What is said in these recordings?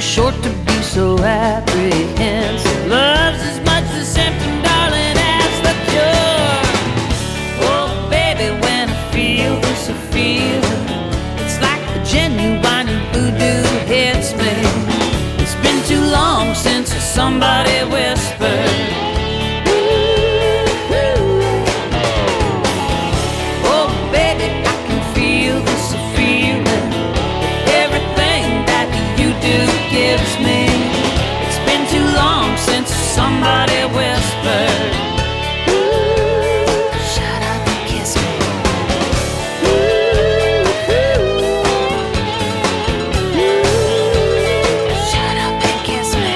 short to be so apprehensive. Love's as much the symptom, darling, as the cure. Oh, baby, when I feel this, I feel it's like the genuine voodoo hits me. It's been too long since somebody whispered. Gives me. It's been too long since somebody whispered. Ooh, shut up and kiss me. Ooh, shut up and kiss me.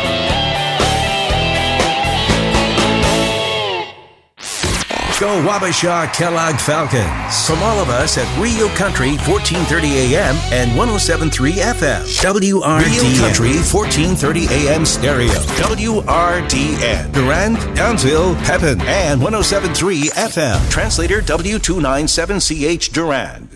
Go Wabasha Kellogg Falcons. From all of us at Rio Country 1430 AM and 107.3 FM. WRDN. Rio Country 1430 AM stereo. WRDN. Durand, Townsville, Pepin, and 107.3 FM. Translator W297CH Durand.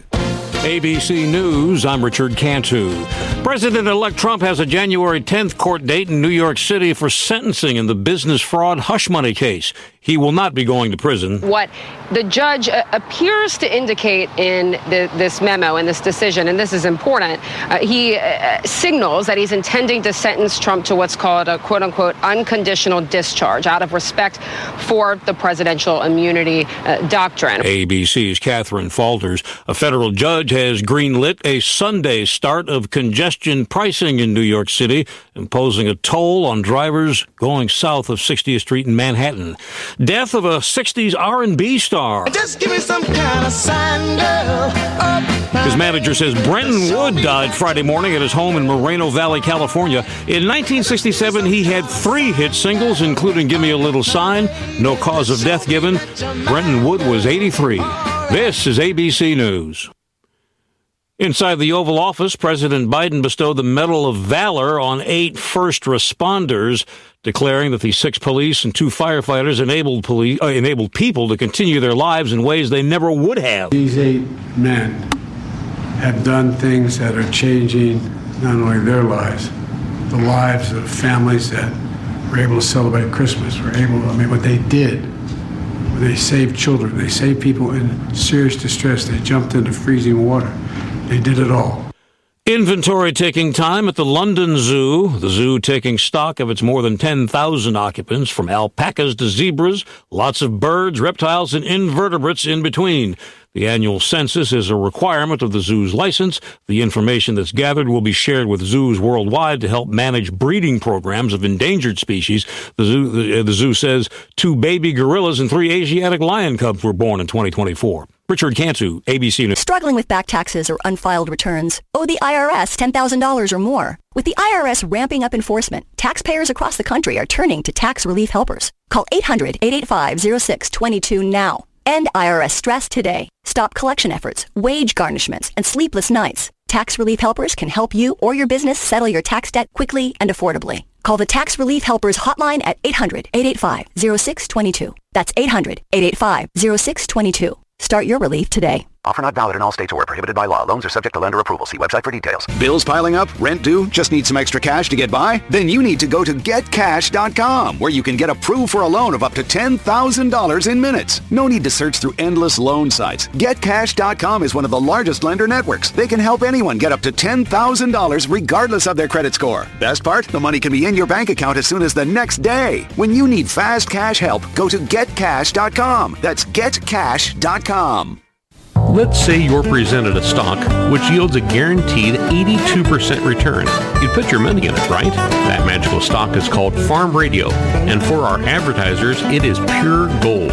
ABC News, I'm Richard Cantu. President-elect Trump has a January 10th court date in New York City for sentencing in the business fraud hush money case. He will not be going to prison. What the judge appears to indicate in this memo, in this decision, and this is important, he signals that he's intending to sentence Trump to what's called a quote-unquote unconditional discharge out of respect for the presidential immunity doctrine. ABC's Catherine Falters. A federal judge has greenlit a Sunday start of congestion pricing in New York City, imposing a toll on drivers going south of 60th Street in Manhattan. Death of a 60s R&B star. Just give me some kind of sign, girl. His manager says Brenton Wood died Friday morning at his home in Moreno Valley, California. In 1967, he had 3 hit singles, including Give Me a Little Sign, No Cause of Death Given. Brenton Wood was 83. This is ABC News. Inside the Oval Office, President Biden bestowed the Medal of Valor on 8 first responders, declaring that the 6 police and 2 firefighters enabled people to continue their lives in ways they never would have. These 8 men have done things that are changing not only their lives, the lives of families that were able to celebrate Christmas, what they did. They saved children, they saved people in serious distress, they jumped into freezing water. They did it all. Inventory taking time at the London Zoo. The zoo taking stock of its more than 10,000 occupants, from alpacas to zebras, lots of birds, reptiles, and invertebrates in between. The annual census is a requirement of the zoo's license. The information that's gathered will be shared with zoos worldwide to help manage breeding programs of endangered species. The zoo says 2 baby gorillas and 3 Asiatic lion cubs were born in 2024. Richard Cantu, ABC News. Struggling with back taxes or unfiled returns? Owe the IRS $10,000 or more? With the IRS ramping up enforcement, taxpayers across the country are turning to tax relief helpers. Call 800-885-0622 now. End IRS stress today. Stop collection efforts, wage garnishments, and sleepless nights. Tax relief helpers can help you or your business settle your tax debt quickly and affordably. Call the Tax Relief Helpers hotline at 800-885-0622. That's 800-885-0622. Start your relief today. Offer not valid in all states or where prohibited by law. Loans are subject to lender approval. See website for details. Bills piling up? Rent due? Just need some extra cash to get by? Then you need to go to GetCash.com, where you can get approved for a loan of up to $10,000 in minutes. No need to search through endless loan sites. GetCash.com is one of the largest lender networks. They can help anyone get up to $10,000 regardless of their credit score. Best part? The money can be in your bank account as soon as the next day. When you need fast cash help, go to GetCash.com. That's GetCash.com. Let's say you're presented a stock which yields a guaranteed 82% return. You'd put your money in it, right? That magical stock is called Farm Radio, and for our advertisers, it is pure gold.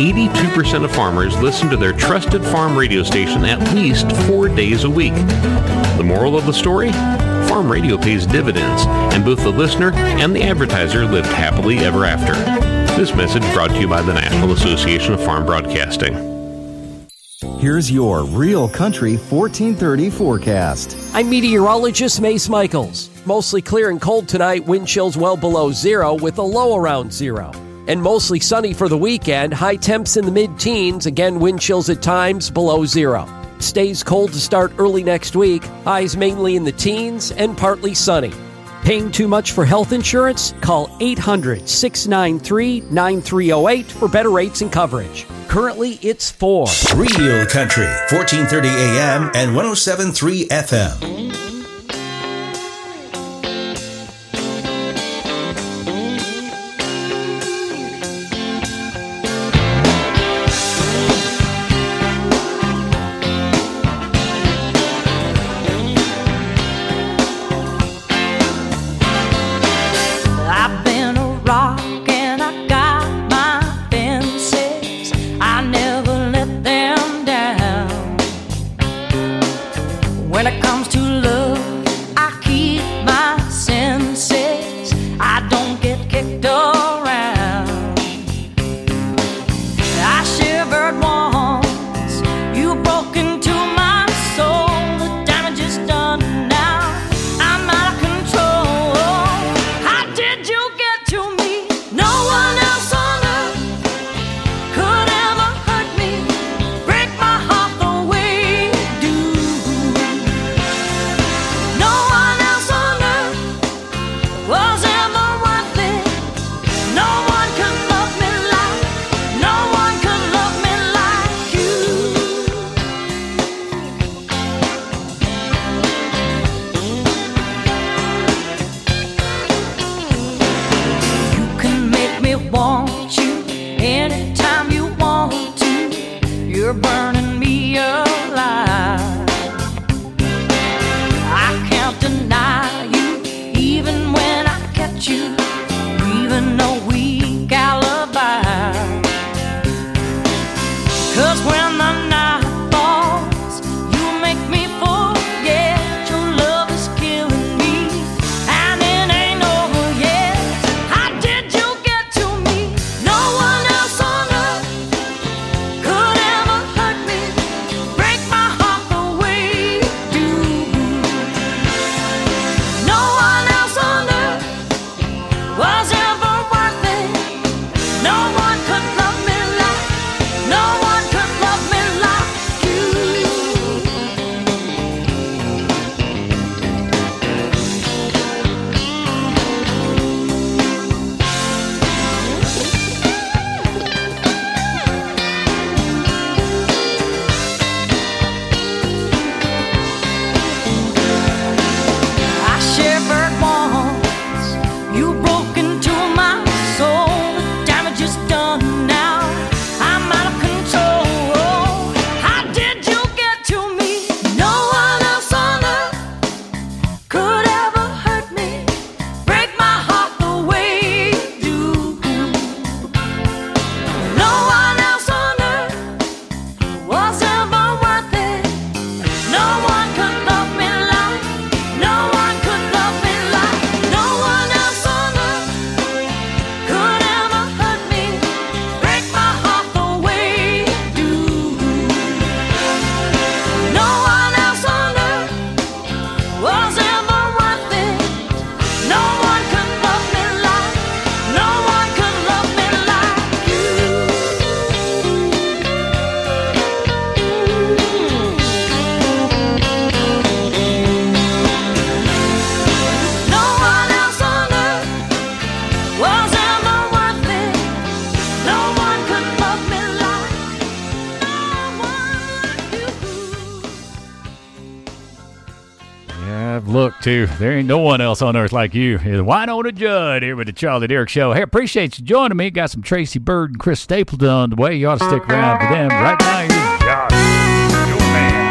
82% of farmers listen to their trusted farm radio station at least 4 days a week. The moral of the story? Farm Radio pays dividends, and both the listener and the advertiser lived happily ever after. This message brought to you by the National Association of Farm Broadcasting. Here's your Real Country 1430 forecast. I'm meteorologist Mace Michaels. Mostly clear and cold tonight, wind chills well below 0 with a low around 0. And mostly sunny for the weekend, high temps in the mid-teens, again wind chills at times below 0. Stays cold to start early next week, highs mainly in the teens and partly sunny. Paying too much for health insurance? Call 800-693-9308 for better rates and coverage. Currently, it's 4. Real Country, 1430 AM and 107.3 FM. Too. There ain't no one else on earth like you. It's Wynonna Judd here with the Charlie Derrick Show. Hey, appreciate you joining me. Got some Tracy Byrd and Chris Stapleton on the way. You ought to stick around for them. Right now, here's Josh, your man.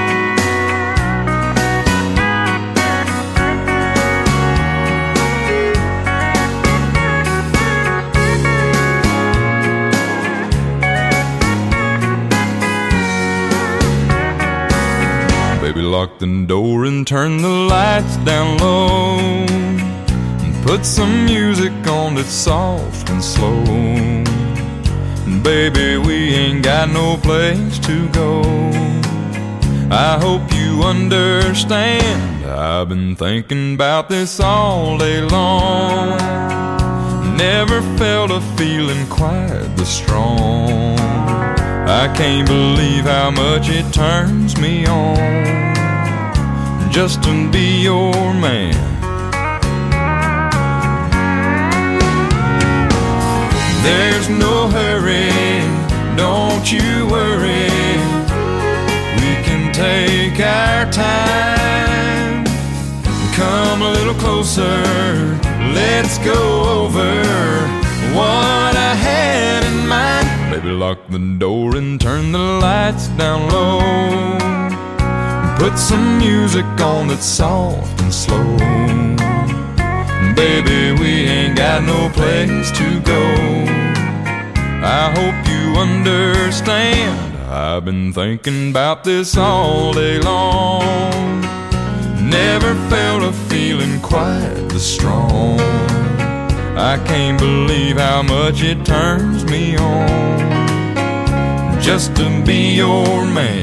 Baby, lock the door and turn the lights down low, and put some music on that's soft and slow. And baby, we ain't got no place to go. I hope you understand, I've been thinking about this all day long. Never felt a feeling quite this strong. I can't believe how much it turns me on just to be your man. There's no hurry, don't you worry. We can take our time. Come a little closer, let's go over what I had in mind. Baby, lock the door and turn the lights down low. Put some music on that's soft and slow. Baby, we ain't got no place to go. I hope you understand. I've been thinking about this all day long. Never felt a feeling quite this strong. I can't believe how much it turns me on just to be your man.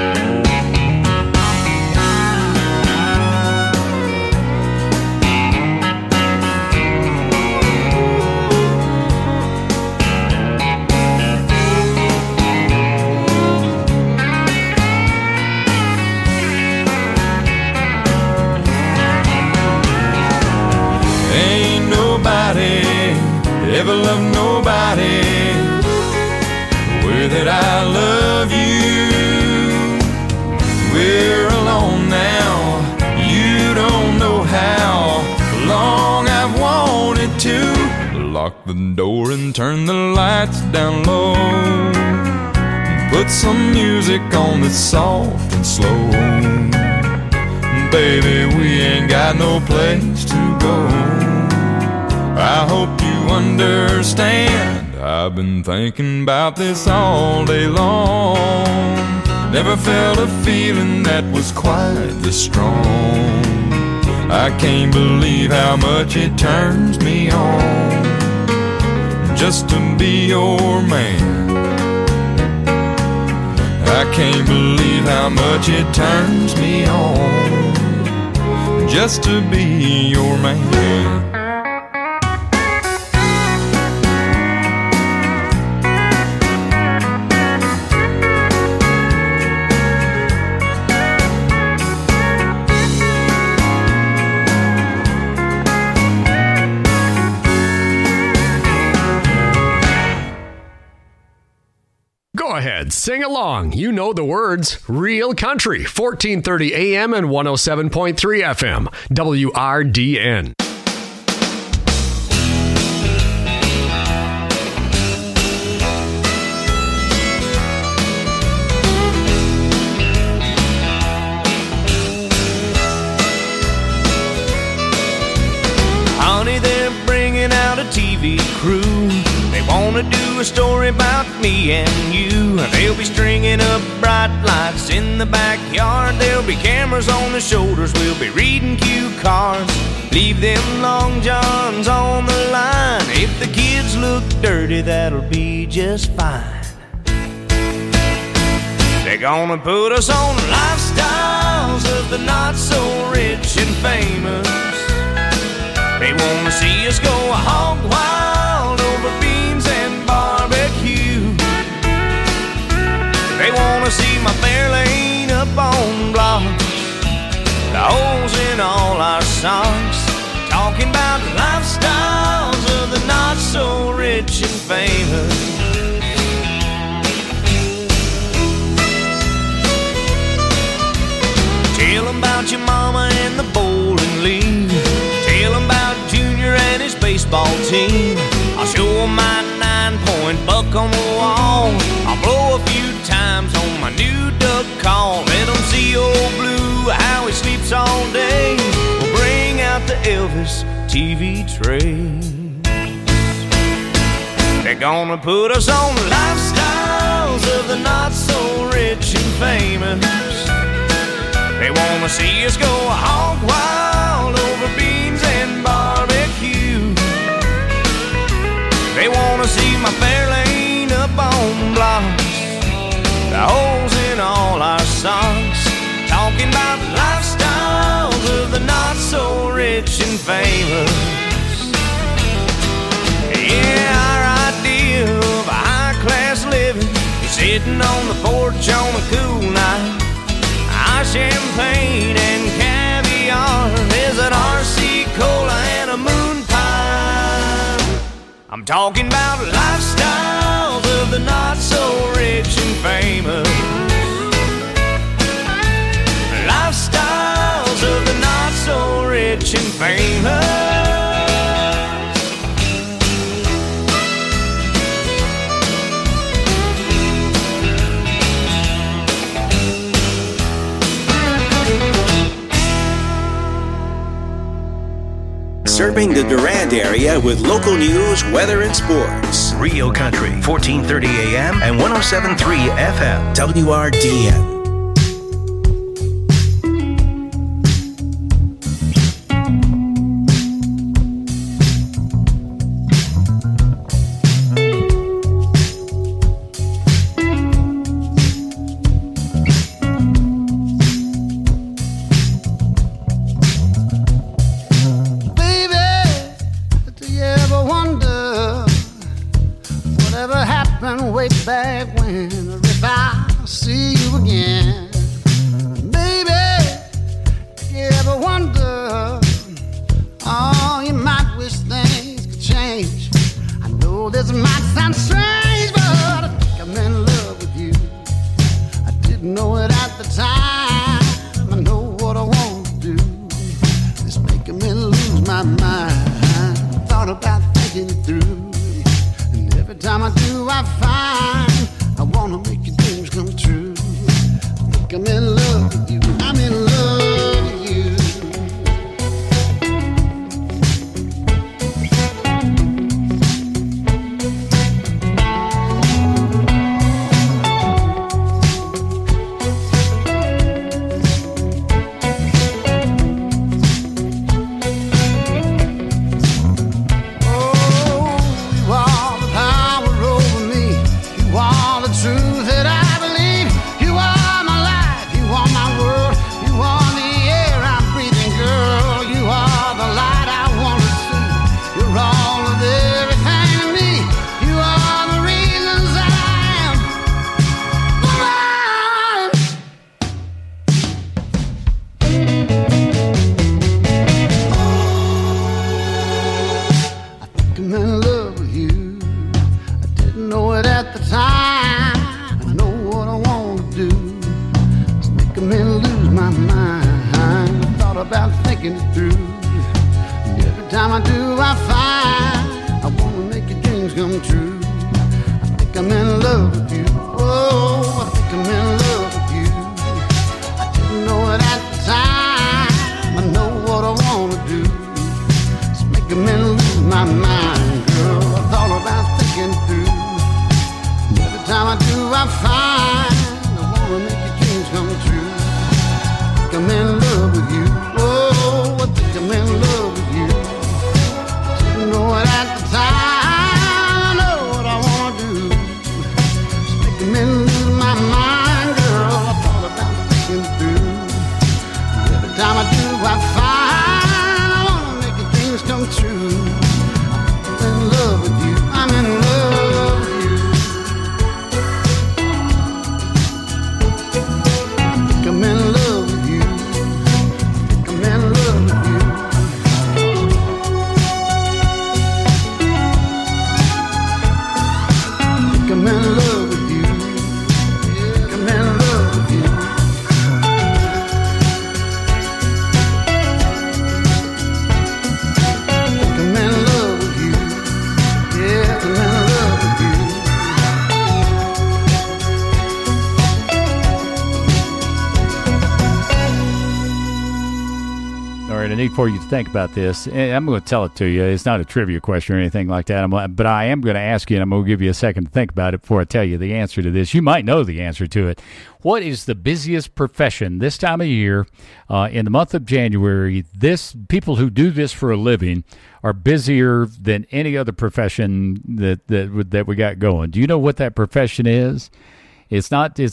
Ever love nobody the way that I love you. We're alone now, you don't know how long I've wanted to. Lock the door and turn the lights down low. Put some music on that's soft and slow. Baby, we ain't got no place to go. I hope you understand. I've been thinking about this all day long. Never felt a feeling that was quite this strong. I can't believe how much it turns me on just to be your man. I can't believe how much it turns me on just to be your man. Go ahead, sing along. You know the words. Real Country, 1430 AM and 107.3 FM, WRDN. Honey, they're bringing out a TV crew. They wanna do a story about me and you. They'll be stringing up bright lights in the backyard. There'll be cameras on the shoulders. We'll be reading cue cards. Leave them long johns on the line. If the kids look dirty, that'll be just fine. They're gonna put us on lifestyles of the not so rich and famous. They wanna see us go hog wild over beans and barbecue. They wanna see my Fairlane up on blocks, the holes in all our socks. Talking about lifestyles of the not so rich and famous. Tell them about your mama and the bowling league. Tell them about Junior and his baseball team. I'll show them my 9-point buck on the wall. I'll blow a few times on my new duck call. Let them see old Blue, how he sleeps all day. We'll bring out the Elvis TV train. They're gonna put us on lifestyles of the not so rich and famous. They wanna see us go hog wild over beans and barbecue. They wanna see my Fairlane up on blocks, the holes in all our socks. Talking about lifestyles of the not so rich and famous. Yeah, our idea of a high-class living is sitting on the porch on a cool night. Our champagne and caviar is an RC Cola and a moon pie. I'm talking about lifestyles of the not so rich and famous. Lifestyles of the not so rich and famous. Serving the Durand area with local news, weather, and sports. Rio Country, 1430 AM and 107.3 FM. WRDN. For you to think about this, and I'm going to tell it to you. It's not a trivia question or anything like that, but I am going to ask you, and I'm going to give you a second to think about it before I tell you the answer to this. You might know the answer to it. What is the busiest profession this time of year in the month of January? People who do this for a living are busier than any other profession that we got going. Do you know what that profession is? It's not the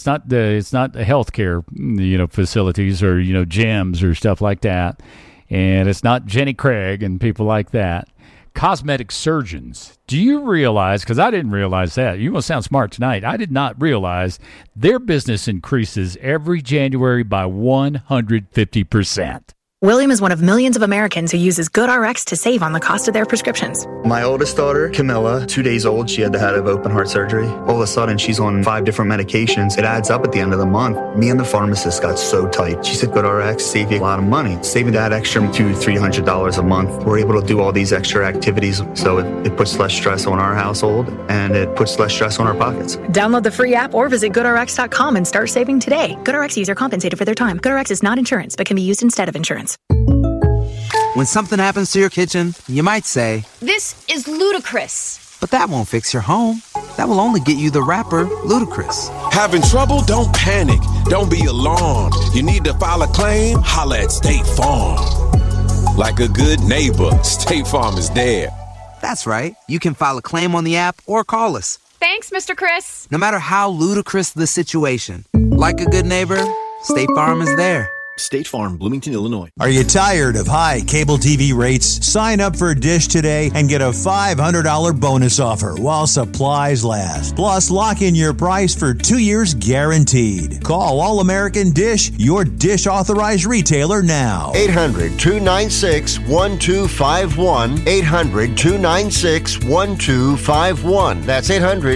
healthcare, facilities or gyms or stuff like that. And it's not Jenny Craig and people like that. Cosmetic surgeons. Do you realize, because I didn't realize that, you must sound smart tonight, I did not realize their business increases every January by 150%. William is one of millions of Americans who uses GoodRx to save on the cost of their prescriptions. My oldest daughter, Camilla, 2 days old, she had to have open heart surgery. All of a sudden, she's on 5 different medications. It adds up at the end of the month. Me and the pharmacist got so tight. She said, GoodRx save you a lot of money. Saving that extra $200-300 a month. We're able to do all these extra activities, so it puts less stress on our household, and it puts less stress on our pockets. Download the free app or visit GoodRx.com and start saving today. GoodRx user compensated for their time. GoodRx is not insurance, but can be used instead of insurance. When something happens to your kitchen, you might say, "This is ludicrous." But that won't fix your home. That will only get you the rapper, Ludacris. Having trouble? Don't panic. Don't be alarmed. You need to file a claim? Holla at State Farm. Like a good neighbor, State Farm is there. That's right. You can file a claim on the app or call us. Thanks, Mr. Chris. No matter how ludicrous the situation, like a good neighbor, State Farm is there. State Farm, Bloomington, Illinois. Are you tired of high cable TV rates? Sign up for Dish today and get a $500 bonus offer while supplies last. Plus, lock in your price for 2 years guaranteed. Call All American Dish, your Dish authorized retailer now. 800-296-1251. 800-296-1251. That's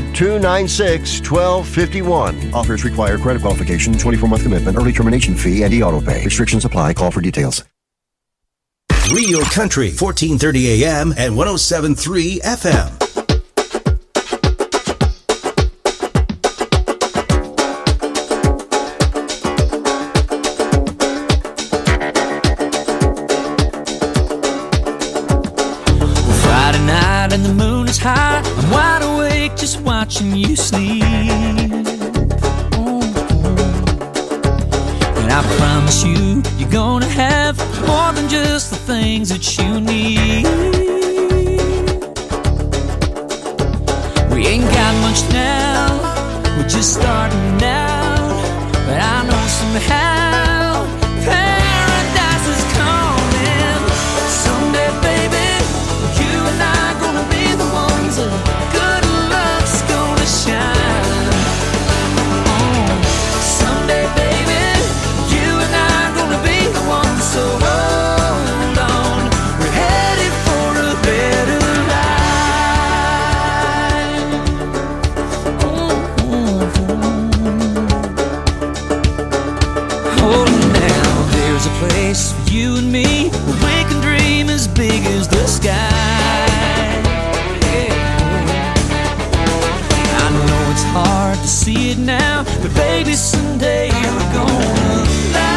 800-296-1251. Offers require credit qualification, 24-month commitment, early termination fee, and e-auto pay. Restrictions apply. Call for details. Real Country, 1430 AM and 107.3 FM. Friday night and the moon is high. I'm wide awake just watching you sleep. I promise you, you're gonna have more than just the things that you need. We ain't got much now, we're just starting out. But I know somehow paradise is coming. Someday, baby, you and I gonna be the ones that good luck's gonna shine. Someday, baby, so hold on, we're headed for a better life. Oh, now there's a place for you and me where we can dream as big as the sky. Yeah. I know it's hard to see it now, but baby, someday we're gonna fly.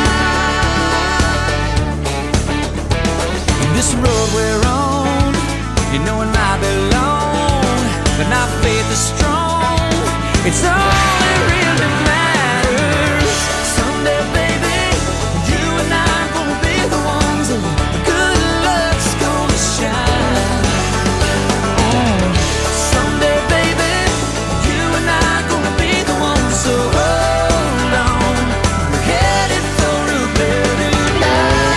This road we're on, you know it might be long, but our faith is strong. It's all that really matters. Someday, baby, you and I are gonna be the ones that good luck's gonna shine. Someday, baby, you and I are gonna be the ones. So hold on, we're headed for a better life.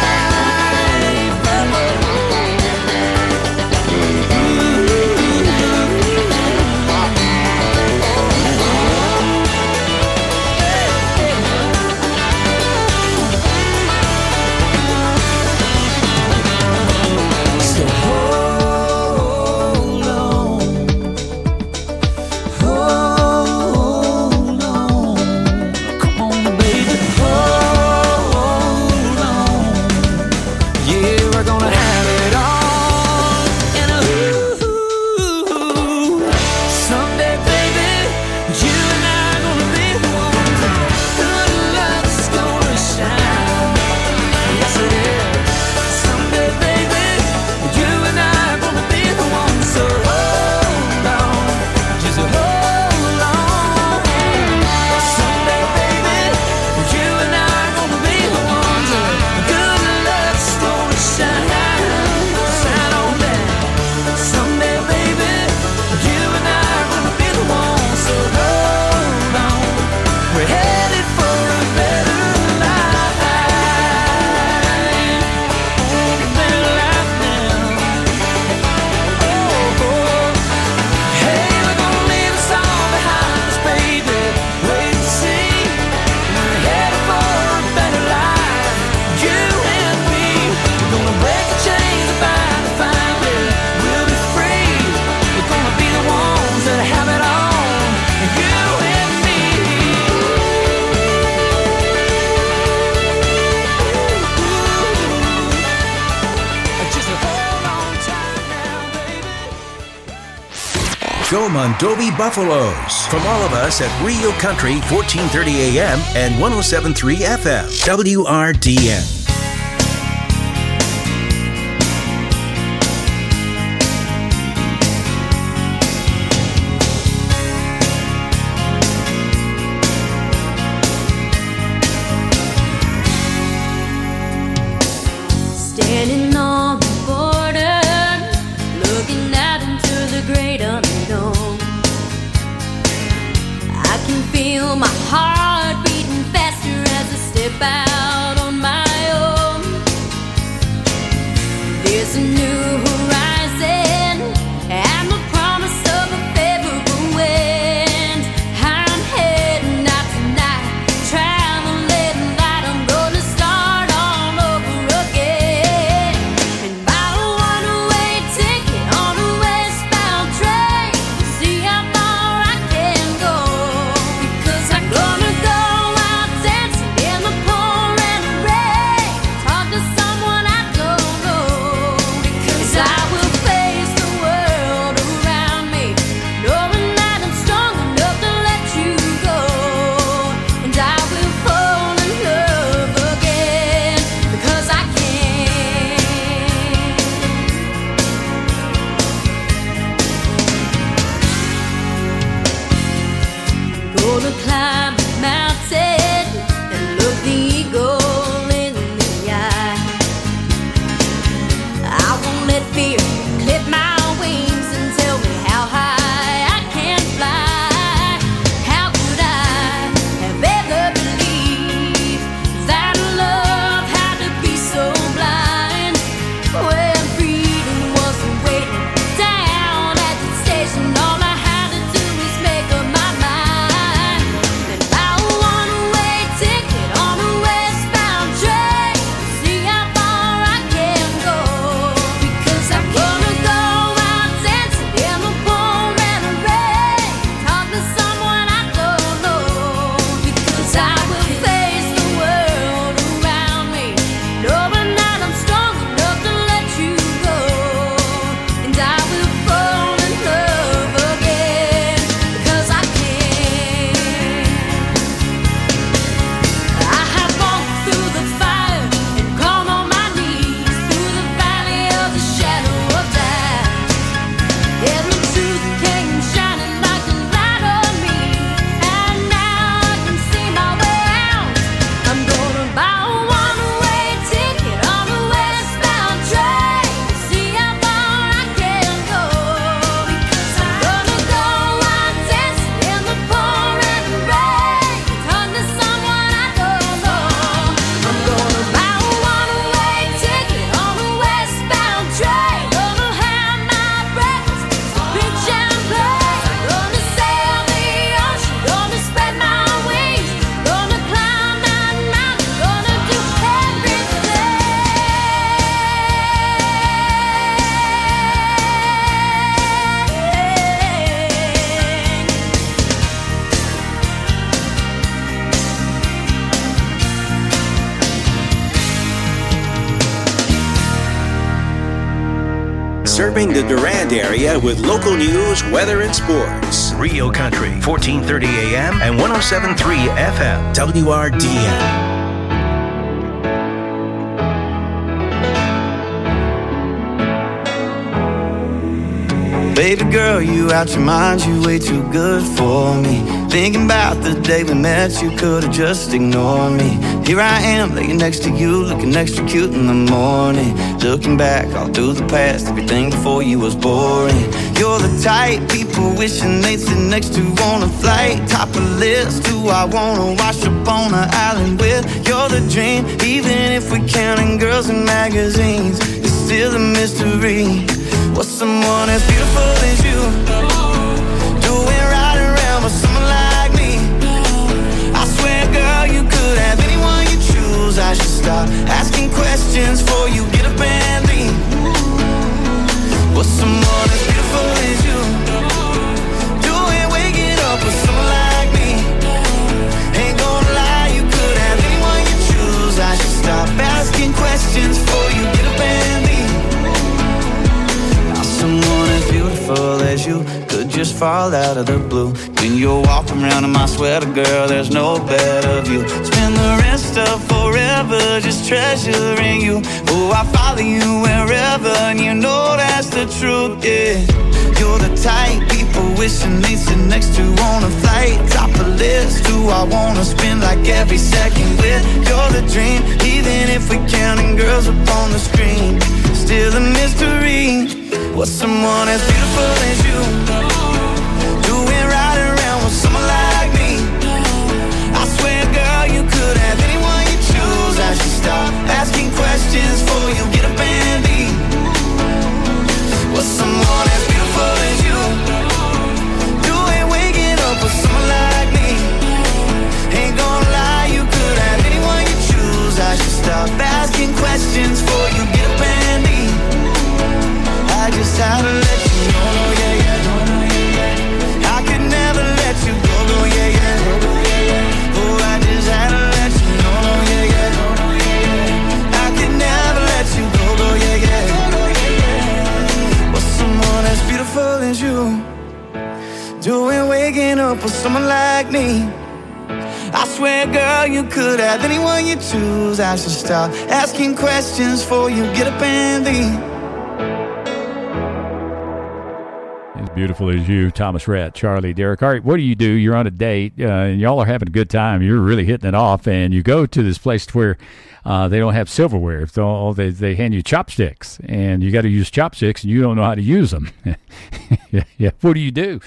Go Mondovi Buffaloes. From all of us at Rio Country, 1430 AM and 107.3 FM. WRDN. Standing on the border, looking out into the great unknown. I can feel my heart beating faster as I step out on my own. There's a new horizon and the promise of a favorable wind. I'm heading out tonight, traveling light. I'm gonna start all over again. And buy a one-way ticket on a westbound train. See how far I can go. Because I'm gonna go out dancing in the pouring rain. Talk to someone I don't know. Because I will face the world around me, knowing that I'm strong enough to let you go. And I will fall in love again. Because I can. Gonna climb a mountain and look the eagle in the eye. I won't let fear clip my wings and tell me how high I can fly. How could I have ever believed that love had to be so blind? When freedom wasn't waiting down at the station, all I had to do was make up my mind. And buy a one-way ticket on a westbound train. See how far I can go. Because I'm gonna go out dancing in the pouring rain. Talk to someone I don't know. Because I will face the world around me, knowing that I'm strong enough to let you go. And I will fall in love again. Because I can. I have walked through the fire and gone on my knees through the valley of the shadow of death. And the truth came shining like a light on me. And now I can see my way out. I'm gonna buy a one-way ticket on a westbound train. See how far I can go. Because I'm gonna go out dancing in the pouring rain. Talk to someone I don't know. I'm gonna buy a one-way ticket on a westbound train. Gonna have my breakfast, pitch and play. Gonna sail the ocean, gonna spread my wings. Gonna climb that mountain, gonna do Serving the Durand area with local news, weather, and sports. Rio Country, 1430 AM and 107.3 FM. WRDN. Baby girl, you out your mind, you way too good for me. Thinking about the day we met, you could've just ignored me. Here I am, laying next to you, looking extra cute in the morning. Looking back all through the past, everything before you was boring. You're the type people wishing they'd sit next to on a flight. Top of the list, who I wanna wash up on an island with. You're the dream, even if we're counting girls in magazines. It's still a mystery. What's someone as beautiful as you doing right around with someone like me? I swear, girl, you could have anyone you choose. I should stop asking questions before you get up and leave. What's someone as beautiful as you doing waking up with someone like me? Ain't gonna lie, you could have anyone you choose. I should stop asking questions before you get up and leave. Someone as beautiful as you could just fall out of the blue. When you're walking around in my sweater, girl, there's no better view. Spend the rest of forever just treasuring you. Oh, I follow you wherever, and you know that's the truth, yeah. You're the type people wishing they'd sit next to on a flight. Top of the list, who I wanna spend like every second with. You're the dream, even if we're counting girls up on the screen. Still a mystery, what's someone as beautiful as you doing right around with someone like me? I swear, girl, you could have anyone you choose. I should stop asking questions before you get up and leave. What's someone as beautiful as you doing waking up with someone like me? Ain't gonna lie, you could have anyone you choose. I should stop asking questions before you get up and leave. I just had to let you know, yeah, yeah. I could never let you go, yeah, yeah. Oh, I just had to let you know, yeah, yeah. I could never let you go, yeah, yeah. What's someone as beautiful as you doing waking up with someone like me? I swear, girl, you could have anyone you choose. I should stop asking questions before you get up and leave. As beautiful as you, Thomas Rhett, Charlie, Derek. All right, what do? You're on a date, and y'all are having a good time. You're really hitting it off, and you go to this place where they don't have silverware. So they hand you chopsticks, and you got to use chopsticks, and you don't know how to use them. Yeah. What do you do?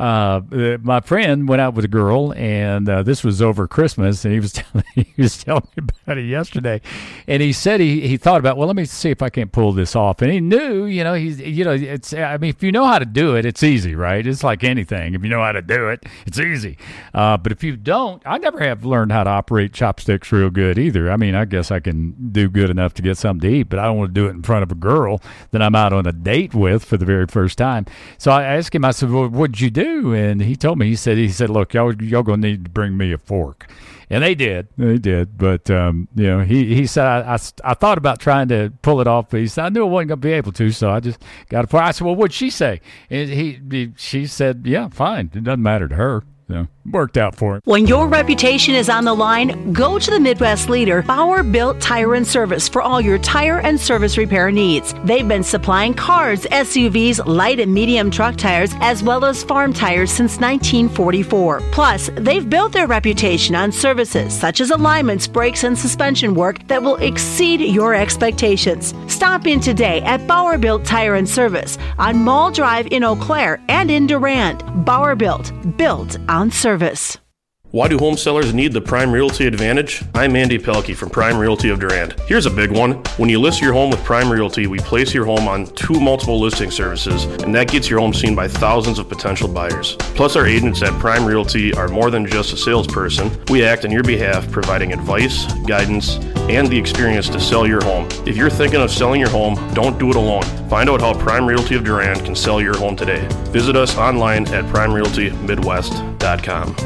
My friend went out with a girl, and this was over Christmas, and he was telling me about it yesterday. And he said he thought about, well, let me see if I can't pull this off. And he knew, it's. I mean, if you know how to do it, it's easy, right? It's like anything. If you know how to do it, it's easy. But if you don't, I never have learned how to operate chopsticks real good either. I mean, I guess I can do good enough to get something to eat, but I don't want to do it in front of a girl that I'm out on a date with for the very first time. So I asked him, I said, well, what'd you do? And he told me, he said, look, y'all gonna need to bring me a fork. And they did. But, he said, I thought about trying to pull it off, but he said, I knew I wasn't going to be able to, so I just got a fork. I said, well, what'd she say? And she said, yeah, fine. It doesn't matter to her. So worked out for him. When your reputation is on the line, go to the Midwest leader, Bauer Built Tire and Service, for all your tire and service repair needs. They've been supplying cars, SUVs, light and medium truck tires, as well as farm tires since 1944. Plus, they've built their reputation on services such as alignments, brakes, and suspension work that will exceed your expectations. Stop in today at Bauer Built Tire and Service on Mall Drive in Eau Claire and in Durand. Bauer Built on service. Why do home sellers need the Prime Realty Advantage? I'm Andy Pelkey from Prime Realty of Durand. Here's a big one. When you list your home with Prime Realty, we place your home on 2 multiple listing services, and that gets your home seen by thousands of potential buyers. Plus, our agents at Prime Realty are more than just a salesperson. We act on your behalf, providing advice, guidance, and the experience to sell your home. If you're thinking of selling your home, don't do it alone. Find out how Prime Realty of Durand can sell your home today. Visit us online at primerealtymidwest.com.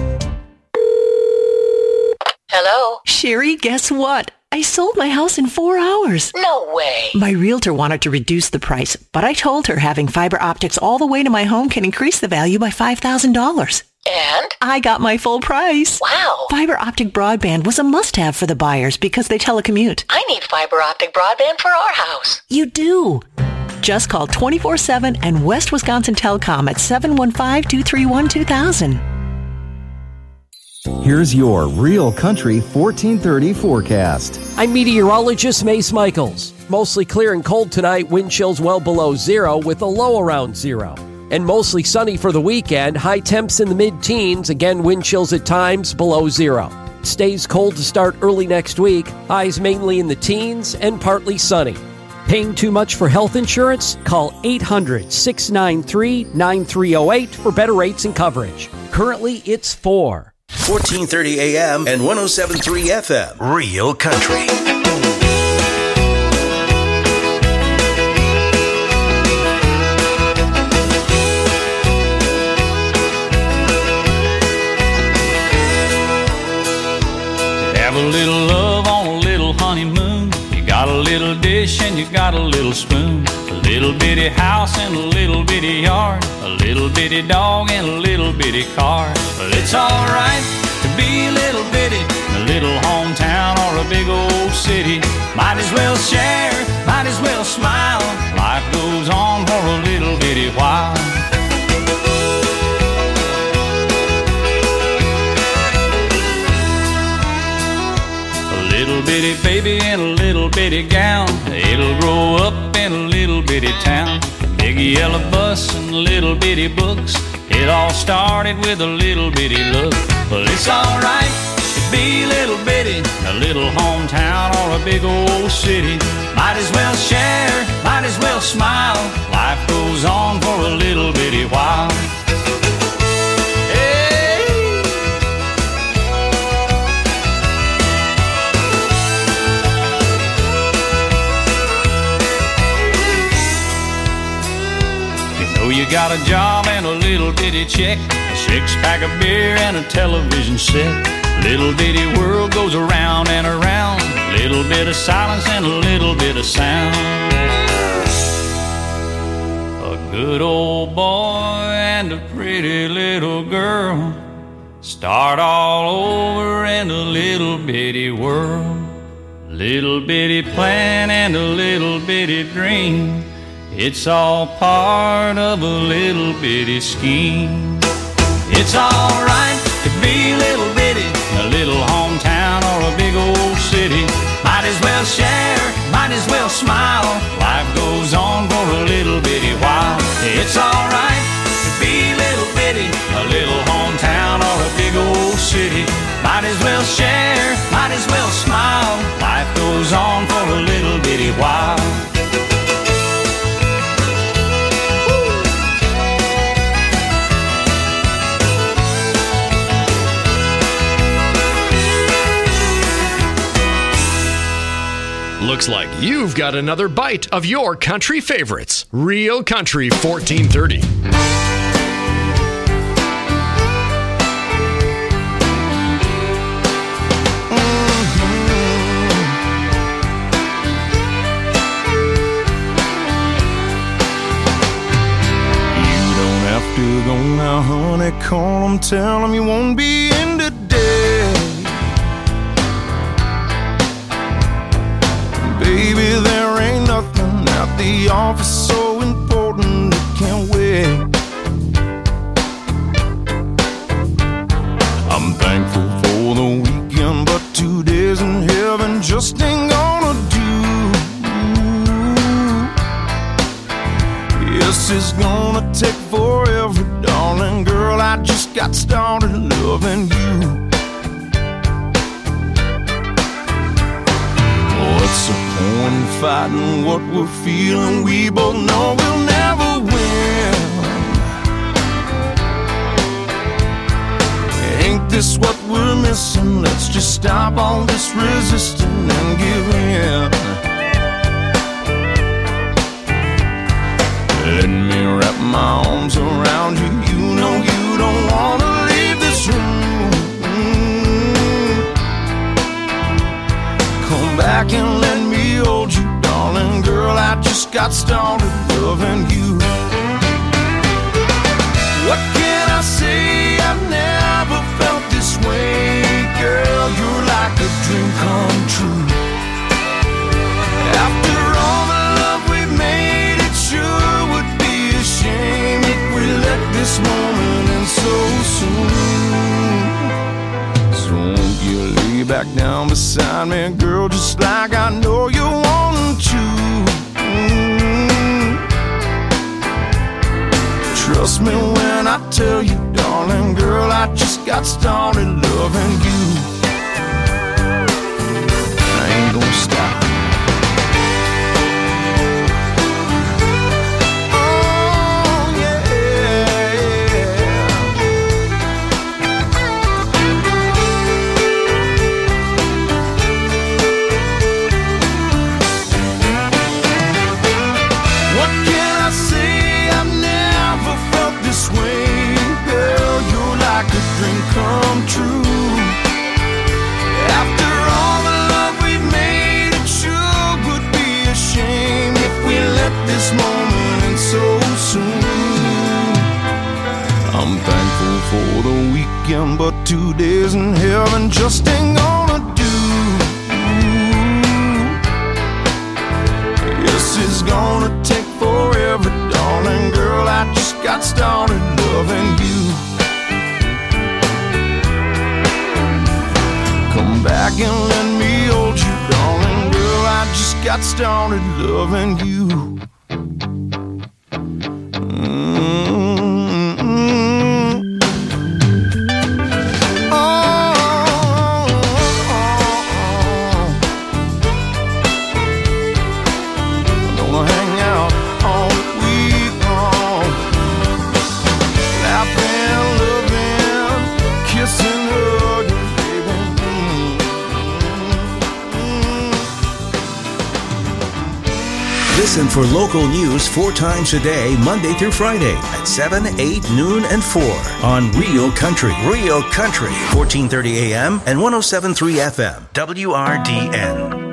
Hello? Sherry, guess what? I sold my house in 4 hours. No way. My realtor wanted to reduce the price, but I told her having fiber optics all the way to my home can increase the value by $5,000. And? I got my full price. Wow. Fiber optic broadband was a must-have for the buyers because they telecommute. I need fiber optic broadband for our house. You do. Just call 24/7 and West Wisconsin Telecom at 715-231-2000. Here's your Real Country 1430 forecast. I'm meteorologist Mace Michaels. Mostly clear and cold tonight, wind chills well below 0 with a low around 0. And mostly sunny for the weekend, high temps in the mid-teens, again wind chills at times below 0. Stays cold to start early next week, highs mainly in the teens and partly sunny. Paying too much for health insurance? Call 800-693-9308 for better rates and coverage. Currently, it's 4. 1430 AM and 107.3 FM. Real Country. Have a little love on a little honeymoon. You got a little dish and you got a little spoon, a little bitty house and a little bitty yard, a little bitty dog and a little bitty car. Well, it's alright to be a little bitty in a little hometown or a big old city. Might as well share, might as well smile. Life goes on for a little bitty while. Little bitty baby in a little bitty gown, it'll grow up in a little bitty town. Big yellow bus and little bitty books, it all started with a little bitty look. Well, it's alright to be a little bitty in a little hometown or a big old city. Might as well share, might as well smile. Life goes on for a little bitty while. You got a job and a little bitty check, a six-pack of beer and a television set. Little bitty world goes around and around, little bit of silence and a little bit of sound. A good old boy and a pretty little girl start all over in a little bitty world. Little bitty plan and a little bitty dream, it's all part of a little bitty scheme. It's alright to be a little bitty in a little hometown or a big old city. Might as well share, might as well smile. Life goes on for a little bitty while. It's alright to be a little bitty in a little hometown or a big old city. Might as well share, might as well smile. Life goes on for a little bitty while. Looks like you've got another bite of your country favorites. Real Country 1430. You don't have to go now, honey. Call them, tell them you won't be in today. Baby, there ain't nothing at the office so important it can't wait. I'm thankful for the weekend, but 2 days in heaven just ain't gonna do. Yes, it's gonna take forever, darling girl. I just got started loving you. What's the point in fighting what we're feeling? We both know we'll never win. Ain't this what we're missing? Let's just stop all this resisting and give in. Let me wrap my arms around you. You know you don't wanna leave this room. Come back and let me hold you, darling girl. I just got started loving you. What can I say? I've never felt this way. Girl, you're like a dream come true. After all the love we've made, it sure would be a shame if we let this moment end so soon. So won't you lay back down beside me, girl, just like I know you want to. Trust me when I tell you, darling girl, I just got started loving you. I ain't gonna stop. Come true. After all the love we've made, it this moment and so soon. I'm thankful for the weekend, but 2 days in heaven just ain't gonna do. Yes, it's gonna take forever, darling girl. I just got started loving you. Come back and let me hold you, darling girl. I just got started loving you. Listen for local news 4 times a day, Monday through Friday at 7, 8, noon, and 4 on Real Country. Real Country, 1430 AM and 107.3 FM, WRDN.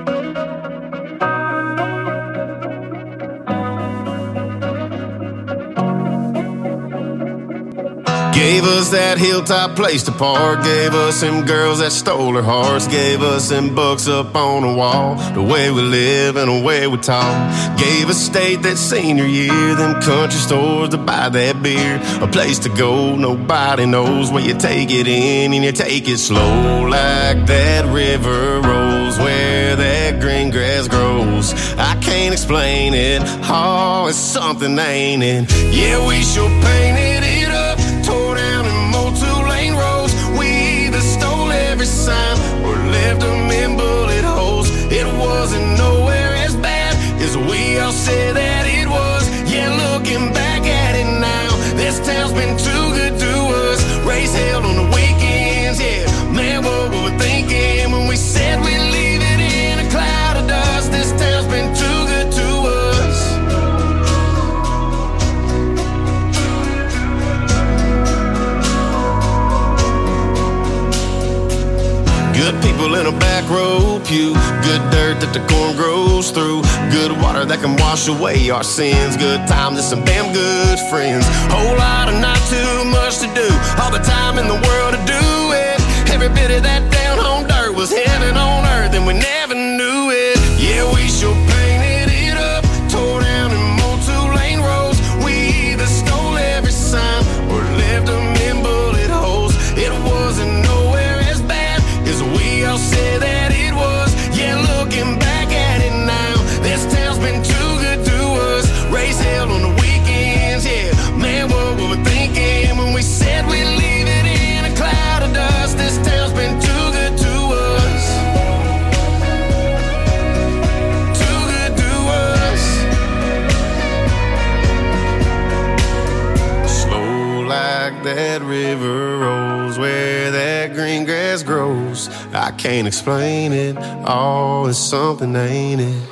Gave us that hilltop place to park. Gave us them girls that stole our hearts. Gave us them books up on the wall. The way we live and the way we talk. Gave us state that senior year. Them country stores to buy that beer. A place to go nobody knows, where you take it in and you take it slow. Like that river rolls where that green grass grows. I can't explain it. Oh, it's something, ain't it? Yeah, we sure painted it up. Tore down and mowed 2-lane roads. We either stole every sign or left them in bullet holes. It wasn't nowhere as bad as we all said that it was. Yeah, looking back at it now, this town's been too good to us. Race held on the weekends, yeah. Man, what were we thinking when we said we'd leave it in a cloud of dust? This town's been too good to us. Good people in a back row pew. Good dirt that the corn grows through. Good water that can wash away our sins. Good times and some damn good friends. Whole lot of not too much to do. All the time in the world to do it. Every bit of that down home dirt was heaven on earth, and we never knew it. Yeah, we sure painted it up. Tore down and mowed 2-lane roads. We either stole every sign or left them in bullet holes. It wasn't nowhere as bad as we all said that it was. Yeah, looking back at it now, this town's been too good to us. Race held on the weekends, yeah. Man, what were we thinking when we said we'd leave it in a cloud of dust? This town's been too good to us. Too good to us. Slow like that river rolls where that green grass grows. I can't explain it. Oh, it's something, ain't it?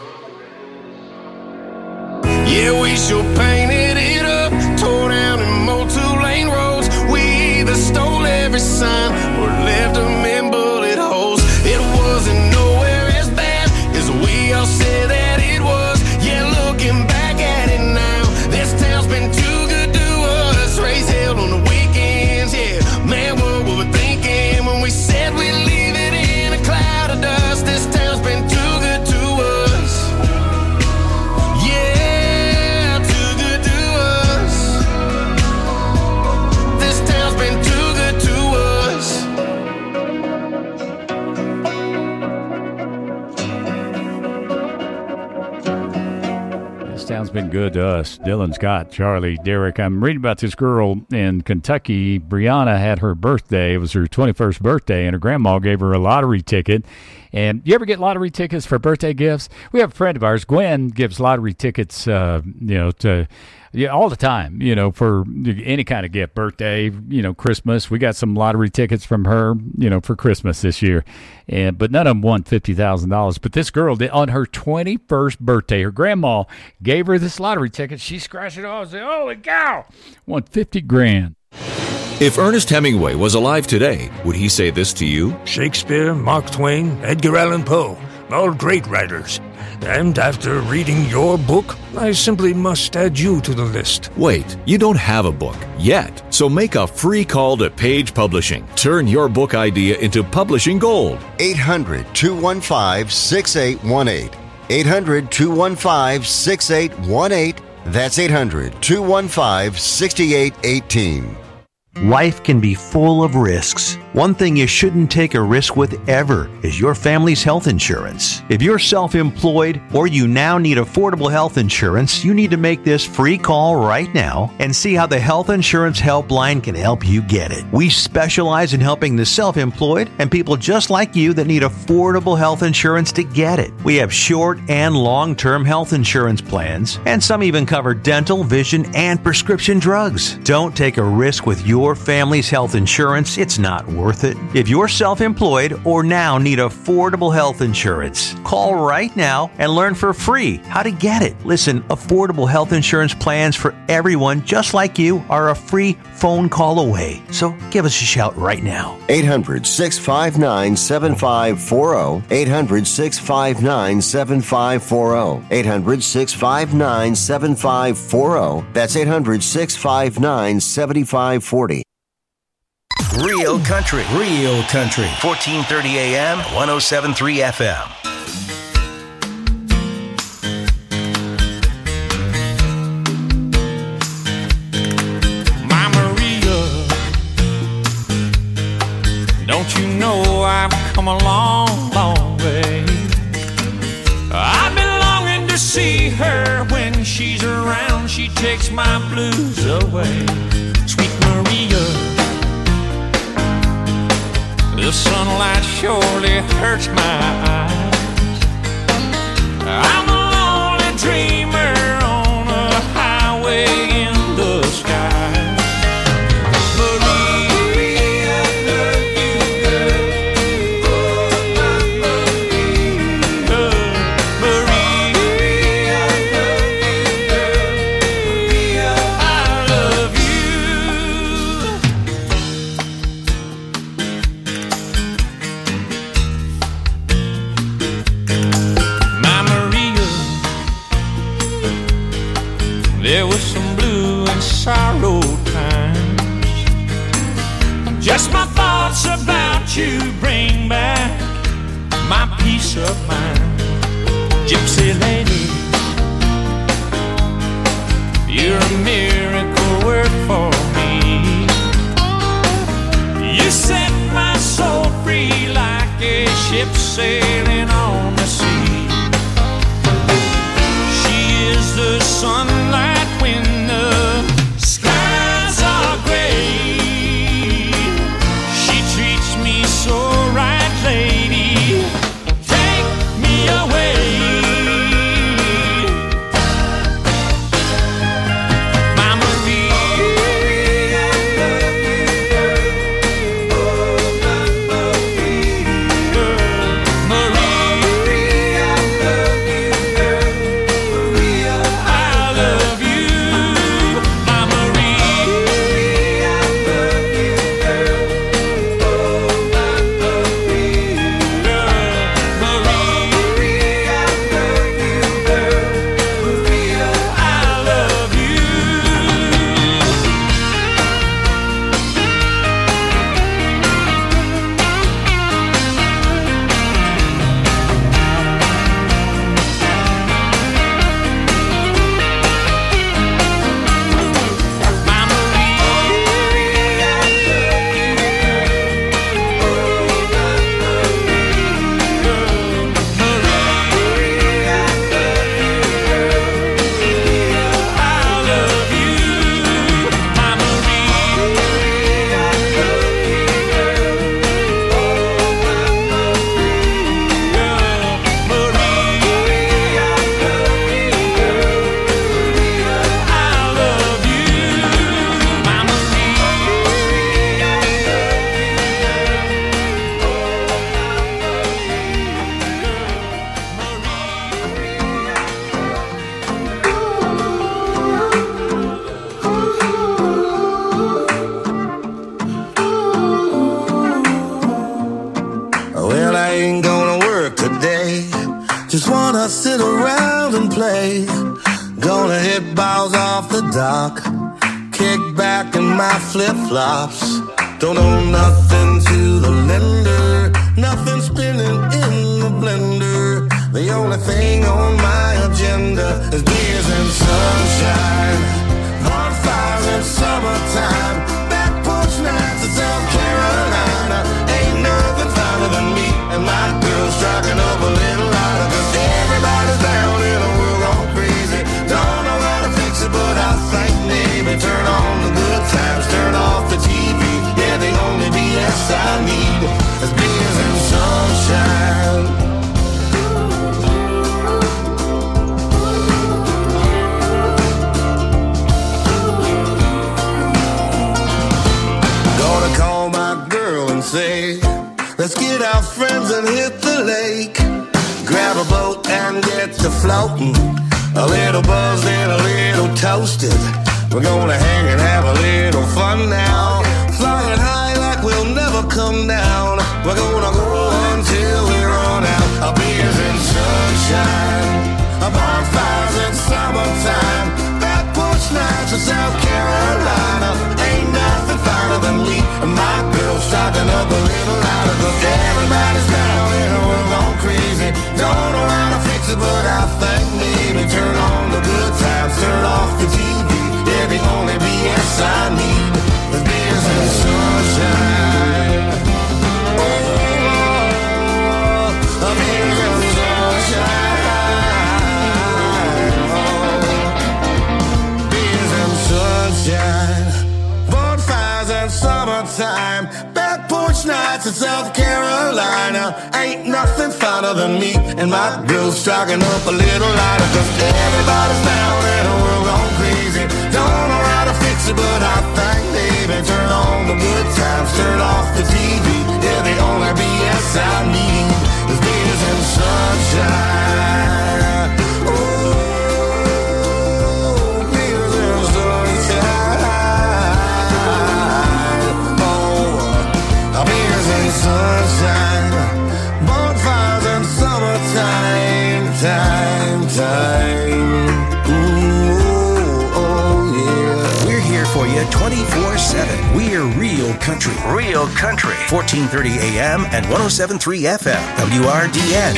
Yeah, we sure painted it up. Tore down and mowed 2-lane roads. We either stole every sign or left them in bullet holes. It wasn't nowhere as bad as we all said that it was. Yeah, looking back at it now, this town's been too good to us. Race held on the weekends, yeah. Man, what were we thinking when we said we'd leave it in a cloud of dust? This town's been too good to us. Yeah, too good to us. This town's been too good to us. This town's been good to us. Dylan Scott, Charlie, Derek. I'm reading about this girl in Kentucky. Brianna had her birthday. It was her 21st birthday, and her grandma gave her a lottery ticket. And you ever get lottery tickets for birthday gifts? We have a friend of ours, Gwen, gives lottery tickets, to all the time, for any kind of gift, birthday, Christmas. We got some lottery tickets from her, for Christmas this year. But none of them won $50,000. But this girl did on her 21st birthday. Her grandma gave her this lottery ticket. She scratched it off and said, "Holy cow, won $50,000. If Ernest Hemingway was alive today, would he say this to you? Shakespeare, Mark Twain, Edgar Allan Poe. all great writers. And after reading your book, I simply must add you to the list. Wait, you don't have a book yet, so make a free call to Page Publishing. Turn your book idea into publishing gold. 800-215-6818. 800-215-6818. That's 800-215-6818. Life can be full of risks. One thing you shouldn't take a risk with ever is your family's health insurance. If you're self-employed or you now need affordable health insurance, you need to make this free call right now and see how the Health Insurance Helpline can help you get it. We specialize in helping the self-employed and people just like you that need affordable health insurance to get it. We have short and long-term health insurance plans, and some even cover dental, vision, and prescription drugs. Don't take a risk with your family's health insurance. It's not worth it. If you're self-employed or now need affordable health insurance, call right now and learn for free how to get it. Listen, affordable health insurance plans for everyone just like you are a free phone call away. So give us a shout right now. 800-659-7540. 800-659-7540. 800-659-7540. That's 800-659-7540. Real country. 1430 AM, 107.3 FM. My Maria, don't you know I've come a long, long way? I've been longing to see her. When she's around, she takes my blues away. Sweet Maria, the sunlight surely hurts my eyes. I'm a lonely dreamer on a highway in the sky. Maria, I love you, girl. Maria, I love you, girl. Maria, I love you. There was some blue and sorrow times. Just my thoughts about you bring back my peace of mind. Gypsy lady, you're a miracle work for me. You set my soul free like a ship sailing on the sea. She is the sunlight when the skies are gray. She treats me so right, lady. Take me away. My Maria, I love you, girl. Oh, my Maria. Maria, I love you, girl. Maria, I love you. spitballs off the dock, kick back in my flip-flops. Don't owe nothing to the lender, nothing spinning in the blender. The only thing on my agenda is beers and sunshine, bonfires in summertime, back porch nights in South Carolina. Ain't nothing finer than me and my girl striking up a little louder, 'cause everybody's down in a world gone crazy. Don't know how to fix it, but I think maybe turn on the good times, turn off the TV. Yeah, the only BS I need is beers and sunshine. Gonna call my girl and say, let's get our friends and hit the lake. Grab a boat and get to floating, a little buzzed and a little toasted. We're gonna hang and have a little fun now, flying high like we'll never come down. We're gonna go until we run out. Our beers and sunshine, our bonfires in summertime, back porch nights in South Carolina. Ain't nothing finer than me and my girl striking up a little louder, 'cause everybody's down and we're gone crazy. Don't know how to fix it, but I think maybe turn on the good times, turn off the TV. Yeah, the only BS I need is beers and sunshine. Oh, beers and sunshine. Oh, beers and sunshine. Bonfires and summertime, back porch nights in South Carolina. Ain't nothing finer than me and my girl striking up a little lighter, 'cause everybody's down and we're gone crazy. Don't know how to fix it, but I think maybe turn on the good times, turn off the TV. Yeah, the only BS I need is beers and sunshine. Oh, beers and sunshine. Oh, beers and sunshine, bonfires and summertime, time. For you 24/7. We're Real Country. Real Country. 1430 AM and 107.3 FM. WRDN.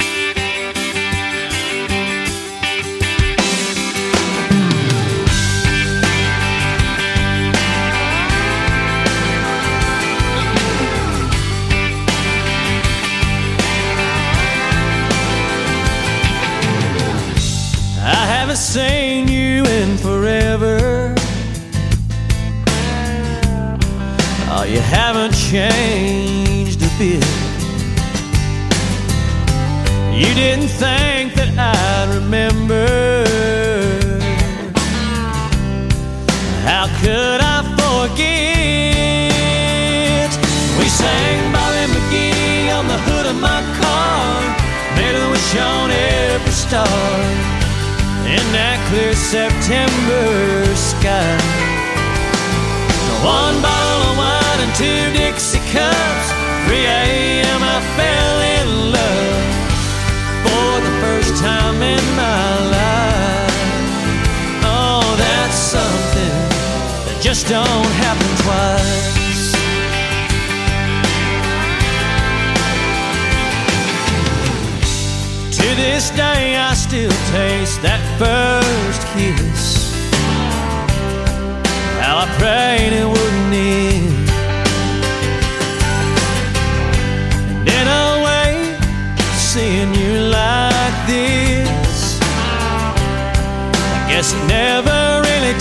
I haven't seen you in forever. Oh, you haven't changed a bit. You didn't think that I'd remember. How could I forget? We sang Bobby McGee on the hood of my car, made a wish on every star in that clear September sky. One bottle of wine and 2 Dixie cups, 3 a.m. I fell in love for the first time in my life. Oh, that's something that just don't happen twice. To this day I still taste that first kiss. How I prayed it wouldn't end. And in a way, seeing you like this, I guess it never really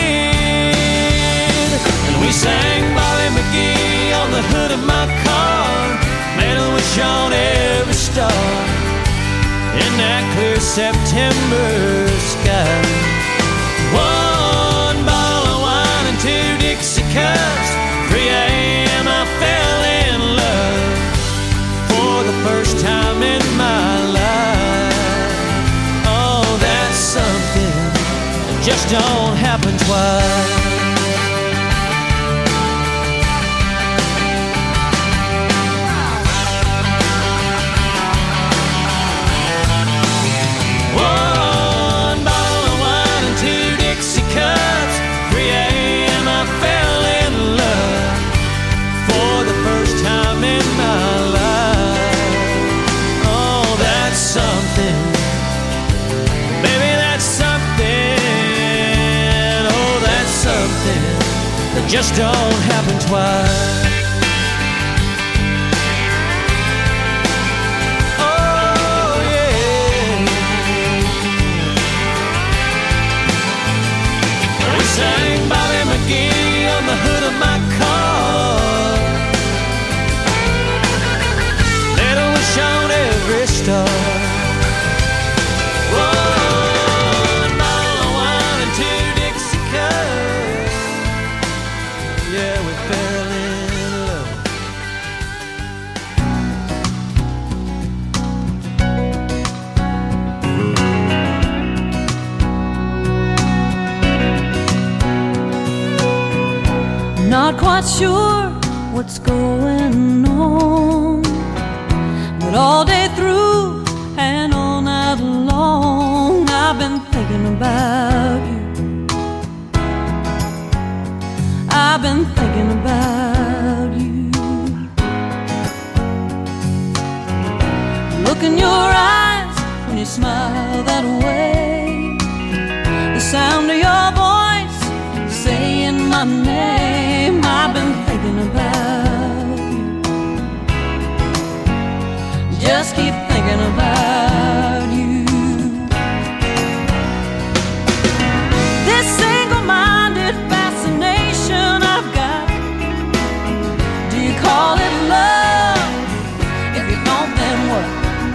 did. And we sang Bobby McGee on the hood of my car, made a wish on every star in that clear September sky. One bottle of wine and 2 Dixie cups, 3 a.m. I fell in love for the first time in my life. Oh, that's something that just don't happen twice. One bottle of wine and 2 It just don't happen twice. Oh, yeah. We sang Bobby McGee on the hood of my car. Little wish on every star. One bottle of wine and 2 Dixie cups. Yeah, we fell in love. Not quite sure what's going on, but all day through and all night long I've been thinking about you. I've been thinking about you. Look in your eyes when you smile that way. The sound of your voice saying my name. I've been thinking about you. Just keep thinking about you. This single-minded fascination I've got. Do you call it love? If you don't, then what?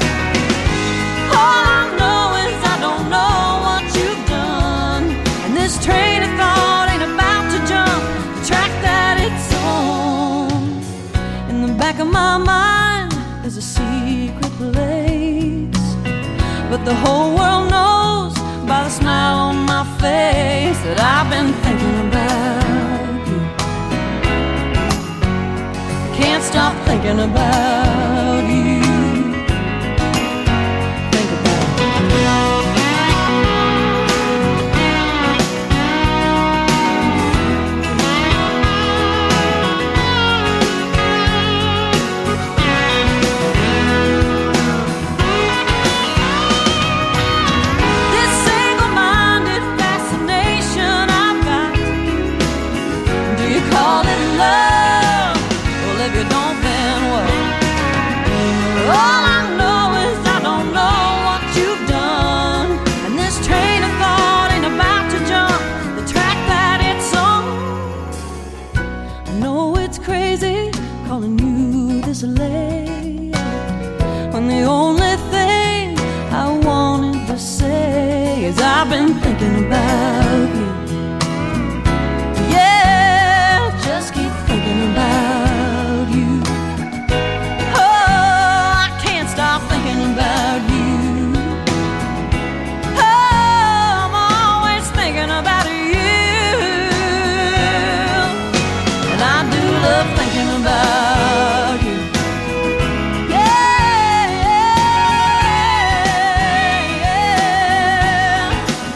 All I know is I don't know what you've done, and this train of thought ain't about to jump the track that it's on. In the back of my mind there's a secret place, but the whole world knows by the smile on my face that I've been thinking about you. Can't stop thinking about you. Think about this single-minded fascination I've got. Do you call it love? Well, if you don't, then what? All I know is I don't know what you've done, and this train of thought ain't about to jump the track that it's on. I know it's crazy calling you this late, when the only thing I wanted to say is I've been thinking about you. Yeah, just keep thinking about you. Oh, I can't stop thinking about you. Oh, I'm always thinking about you, and I do love thinking about you. Yeah, yeah,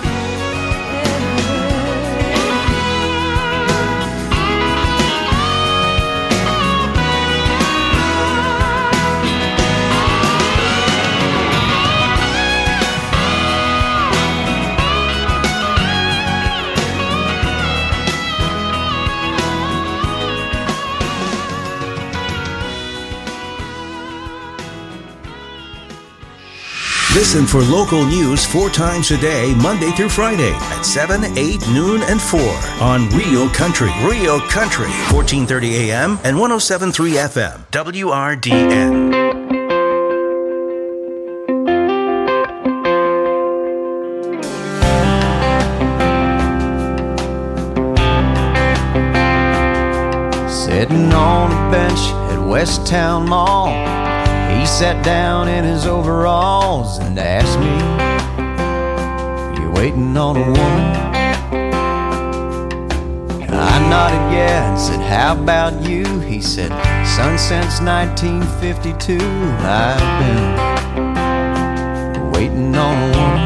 Listen for local news 4 times a day, Monday through Friday at 7, 8, noon, and 4 on Real Country. Real Country, 1430 AM and 107.3 FM, WRDN. Sitting on a bench at West Town Mall, he sat down in his overalls and asked me, "You waiting on a woman?" I nodded yeah and said, "How about you?" He said, "Son, since 1952 I've been waiting on a woman."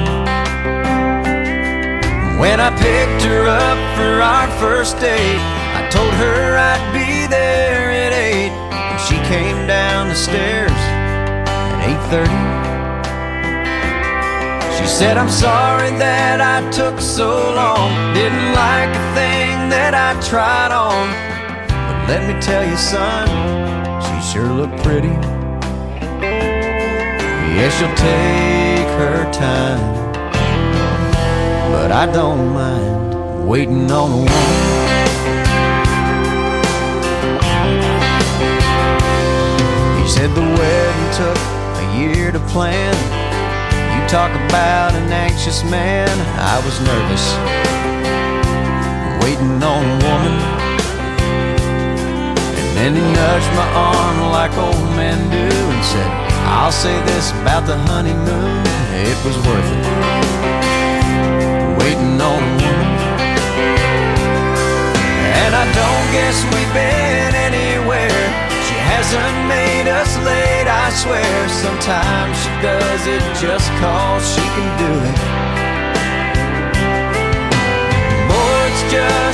When I picked her up for our first date, I told her I'd be there at 8, and she came down the stairs at 8:30. She said, "I'm sorry that I took so long, didn't like a thing that I tried on. But let me tell you, son, she sure looked pretty. Yeah, she'll take her time, but I don't mind waiting on a woman. He said the wedding took a year to plan. You talk about an anxious man. I was nervous, waiting on a woman. And then he nudged my arm like old men do and said, I'll say this about the honeymoon, it was worth it, waiting on a woman. And I don't guess we've been anywhere. She hasn't made us late, I swear. Sometimes she does it just cause she can do it. Boy, it's just